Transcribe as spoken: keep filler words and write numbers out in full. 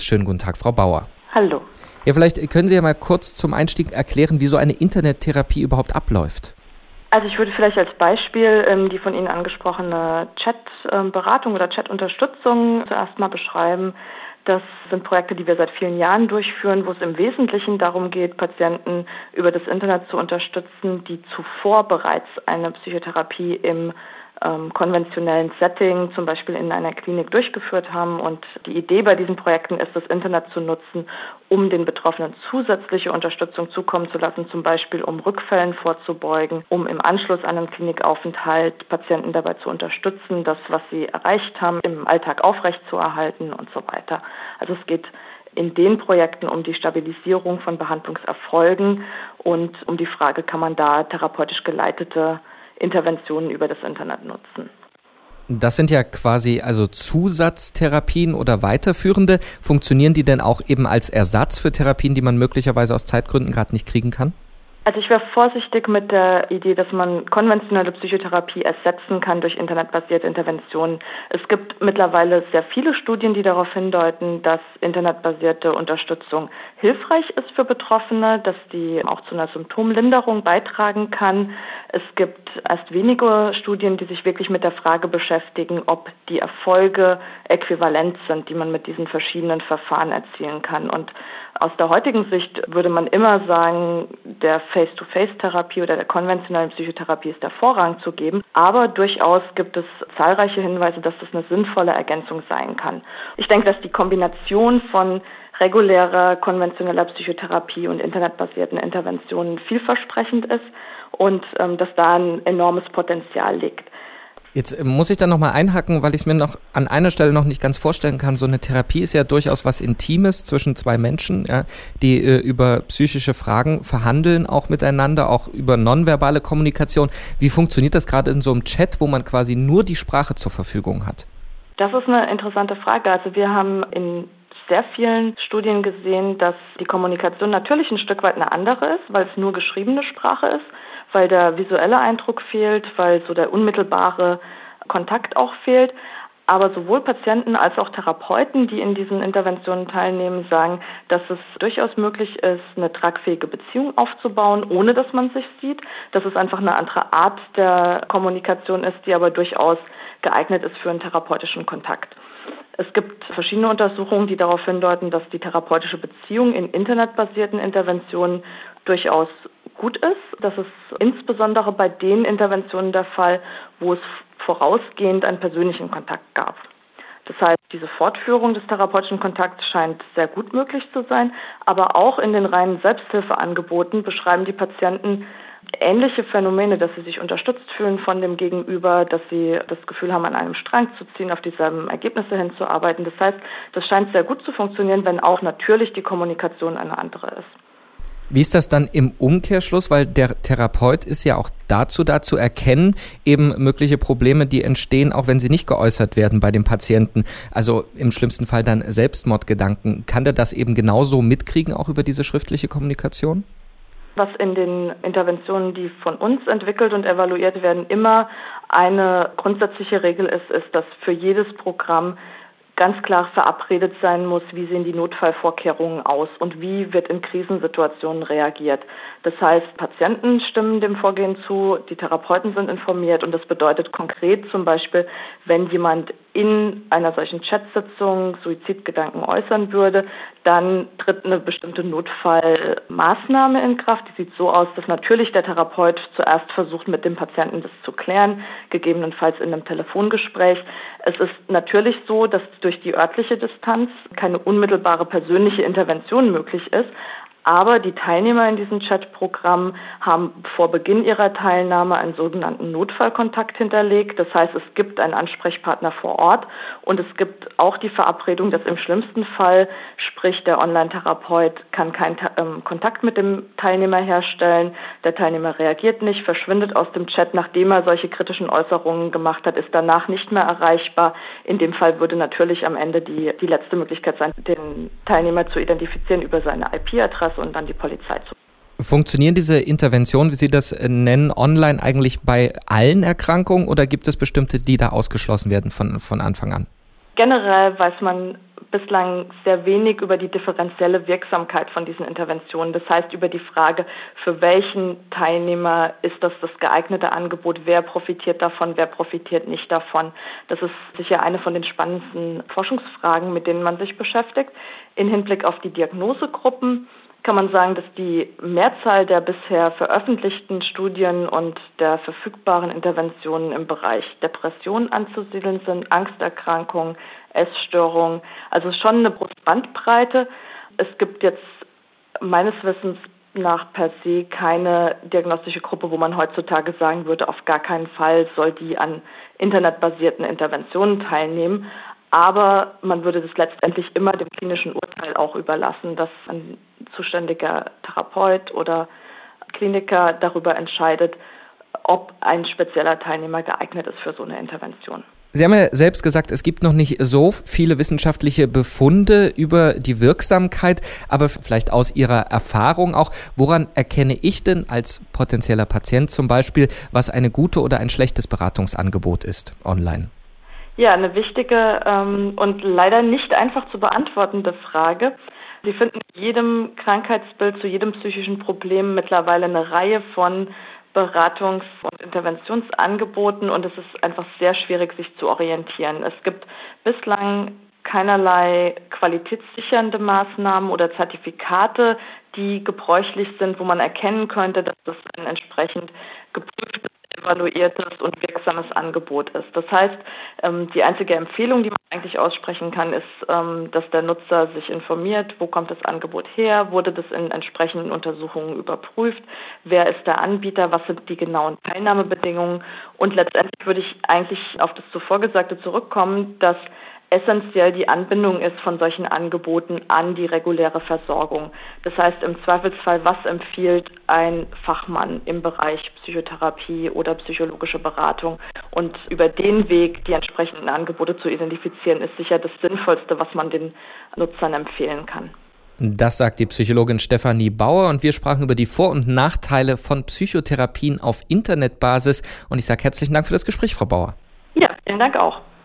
Schönen guten Tag, Frau Bauer. Hallo. Ja, vielleicht können Sie ja mal kurz zum Einstieg erklären, wie so eine Internettherapie überhaupt abläuft. Also ich würde vielleicht als Beispiel ähm, die von Ihnen angesprochene Chat-Beratung oder Chat-Unterstützung zuerst mal beschreiben. Das sind Projekte, die wir seit vielen Jahren durchführen, wo es im Wesentlichen darum geht, Patienten über das Internet zu unterstützen, die zuvor bereits eine Psychotherapie im ähm, konventionellen Setting, zum Beispiel in einer Klinik, durchgeführt haben. Und die Idee bei diesen Projekten ist, das Internet zu nutzen, um den Betroffenen zusätzliche Unterstützung zukommen zu lassen, zum Beispiel um Rückfällen vorzubeugen, um im Anschluss an einen Klinikaufenthalt Patienten dabei zu unterstützen, das, was sie erreicht haben, im Alltag aufrechtzuerhalten und so weiter. Also es geht in den Projekten um die Stabilisierung von Behandlungserfolgen und um die Frage, kann man da therapeutisch geleitete Interventionen über das Internet nutzen. Das sind ja quasi also Zusatztherapien oder weiterführende. Funktionieren die denn auch eben als Ersatz für Therapien, die man möglicherweise aus Zeitgründen gerade nicht kriegen kann? Also ich wäre vorsichtig mit der Idee, dass man konventionelle Psychotherapie ersetzen kann durch internetbasierte Interventionen. Es gibt mittlerweile sehr viele Studien, die darauf hindeuten, dass internetbasierte Unterstützung hilfreich ist für Betroffene, dass die auch zu einer Symptomlinderung beitragen kann. Es gibt erst wenige Studien, die sich wirklich mit der Frage beschäftigen, ob die Erfolge äquivalent sind, die man mit diesen verschiedenen Verfahren erzielen kann. Und aus der heutigen Sicht würde man immer sagen, der Face-to-Face-Therapie oder der konventionellen Psychotherapie ist der Vorrang zu geben. Aber durchaus gibt es zahlreiche Hinweise, dass das eine sinnvolle Ergänzung sein kann. Ich denke, dass die Kombination von regulärer, konventioneller Psychotherapie und internetbasierten Interventionen vielversprechend ist und ähm, dass da ein enormes Potenzial liegt. Jetzt muss ich da nochmal einhaken, weil ich es mir noch an einer Stelle noch nicht ganz vorstellen kann. So eine Therapie ist ja durchaus was Intimes zwischen zwei Menschen, ja, die äh, über psychische Fragen verhandeln, auch miteinander, auch über nonverbale Kommunikation. Wie funktioniert das gerade in so einem Chat, wo man quasi nur die Sprache zur Verfügung hat? Das ist eine interessante Frage. Also wir haben in sehr vielen Studien gesehen, dass die Kommunikation natürlich ein Stück weit eine andere ist, weil es nur geschriebene Sprache ist, weil der visuelle Eindruck fehlt, weil so der unmittelbare Kontakt auch fehlt. Aber sowohl Patienten als auch Therapeuten, die in diesen Interventionen teilnehmen, sagen, dass es durchaus möglich ist, eine tragfähige Beziehung aufzubauen, ohne dass man sich sieht. Dass es einfach eine andere Art der Kommunikation ist, die aber durchaus geeignet ist für einen therapeutischen Kontakt. Es gibt verschiedene Untersuchungen, die darauf hindeuten, dass die therapeutische Beziehung in internetbasierten Interventionen durchaus gut ist. Das ist insbesondere bei den Interventionen der Fall, wo es vorausgehend einen persönlichen Kontakt gab. Das heißt, diese Fortführung des therapeutischen Kontakts scheint sehr gut möglich zu sein, aber auch in den reinen Selbsthilfeangeboten beschreiben die Patienten ähnliche Phänomene, dass sie sich unterstützt fühlen von dem Gegenüber, dass sie das Gefühl haben, an einem Strang zu ziehen, auf dieselben Ergebnisse hinzuarbeiten. Das heißt, das scheint sehr gut zu funktionieren, wenn auch natürlich die Kommunikation eine andere ist. Wie ist das dann im Umkehrschluss? Weil der Therapeut ist ja auch dazu da zu erkennen, eben mögliche Probleme, die entstehen, auch wenn sie nicht geäußert werden bei dem Patienten. Also im schlimmsten Fall dann Selbstmordgedanken. Kann der das eben genauso mitkriegen, auch über diese schriftliche Kommunikation? Was in den Interventionen, die von uns entwickelt und evaluiert werden, immer eine grundsätzliche Regel ist, ist, dass für jedes Programm ganz klar verabredet sein muss, wie sehen die Notfallvorkehrungen aus und wie wird in Krisensituationen reagiert. Das heißt, Patienten stimmen dem Vorgehen zu, die Therapeuten sind informiert und das bedeutet konkret zum Beispiel, wenn jemand in einer solchen Chatsitzung Suizidgedanken äußern würde, dann tritt eine bestimmte Notfallmaßnahme in Kraft. Die sieht so aus, dass natürlich der Therapeut zuerst versucht, mit dem Patienten das zu klären, gegebenenfalls in einem Telefongespräch. Es ist natürlich so, dass durch die örtliche Distanz keine unmittelbare persönliche Intervention möglich ist. Aber die Teilnehmer in diesem Chatprogramm haben vor Beginn ihrer Teilnahme einen sogenannten Notfallkontakt hinterlegt. Das heißt, es gibt einen Ansprechpartner vor Ort und es gibt auch die Verabredung, dass im schlimmsten Fall, sprich der Online-Therapeut kann keinen ähm, Kontakt mit dem Teilnehmer herstellen. Der Teilnehmer reagiert nicht, verschwindet aus dem Chat, nachdem er solche kritischen Äußerungen gemacht hat, ist danach nicht mehr erreichbar. In dem Fall würde natürlich am Ende die, die letzte Möglichkeit sein, den Teilnehmer zu identifizieren über seine I P-Adresse und dann die Polizei zu. Funktionieren diese Interventionen, wie Sie das nennen, online eigentlich bei allen Erkrankungen oder gibt es bestimmte, die da ausgeschlossen werden von, von Anfang an? Generell weiß man bislang sehr wenig über die differenzielle Wirksamkeit von diesen Interventionen. Das heißt, über die Frage, für welchen Teilnehmer ist das das geeignete Angebot, wer profitiert davon, wer profitiert nicht davon. Das ist sicher eine von den spannendsten Forschungsfragen, mit denen man sich beschäftigt. In Hinblick auf die Diagnosegruppen kann man sagen, dass die Mehrzahl der bisher veröffentlichten Studien und der verfügbaren Interventionen im Bereich Depression anzusiedeln sind, Angsterkrankungen, Essstörungen, also schon eine große Bandbreite. Es gibt jetzt meines Wissens nach per se keine diagnostische Gruppe, wo man heutzutage sagen würde, auf gar keinen Fall soll die an internetbasierten Interventionen teilnehmen. Aber man würde das letztendlich immer dem klinischen Urteil auch überlassen, dass ein zuständiger Therapeut oder Kliniker darüber entscheidet, ob ein spezieller Teilnehmer geeignet ist für so eine Intervention. Sie haben ja selbst gesagt, es gibt noch nicht so viele wissenschaftliche Befunde über die Wirksamkeit, aber vielleicht aus Ihrer Erfahrung auch, woran erkenne ich denn als potenzieller Patient zum Beispiel, was eine gute oder ein schlechtes Beratungsangebot ist online? Ja, eine wichtige ähm, und leider nicht einfach zu beantwortende Frage. Sie finden in jedem Krankheitsbild zu jedem psychischen Problem mittlerweile eine Reihe von Beratungs- und Interventionsangeboten und es ist einfach sehr schwierig, sich zu orientieren. Es gibt bislang keinerlei qualitätssichernde Maßnahmen oder Zertifikate, die gebräuchlich sind, wo man erkennen könnte, dass das ein entsprechend geprüftes, evaluiertes und wirksames Angebot ist. Das heißt, die einzige Empfehlung, die man eigentlich aussprechen kann, ist, dass der Nutzer sich informiert, wo kommt das Angebot her, wurde das in entsprechenden Untersuchungen überprüft, wer ist der Anbieter, was sind die genauen Teilnahmebedingungen und letztendlich würde ich eigentlich auf das zuvor Gesagte zurückkommen, dass essentiell die Anbindung ist von solchen Angeboten an die reguläre Versorgung. Das heißt im Zweifelsfall, was empfiehlt ein Fachmann im Bereich Psychotherapie oder psychologische Beratung und über den Weg die entsprechenden Angebote zu identifizieren, ist sicher das Sinnvollste, was man den Nutzern empfehlen kann. Das sagt die Psychologin Stefanie Bauer und wir sprachen über die Vor- und Nachteile von Psychotherapien auf Internetbasis und ich sage herzlichen Dank für das Gespräch, Frau Bauer. Ja, vielen Dank auch.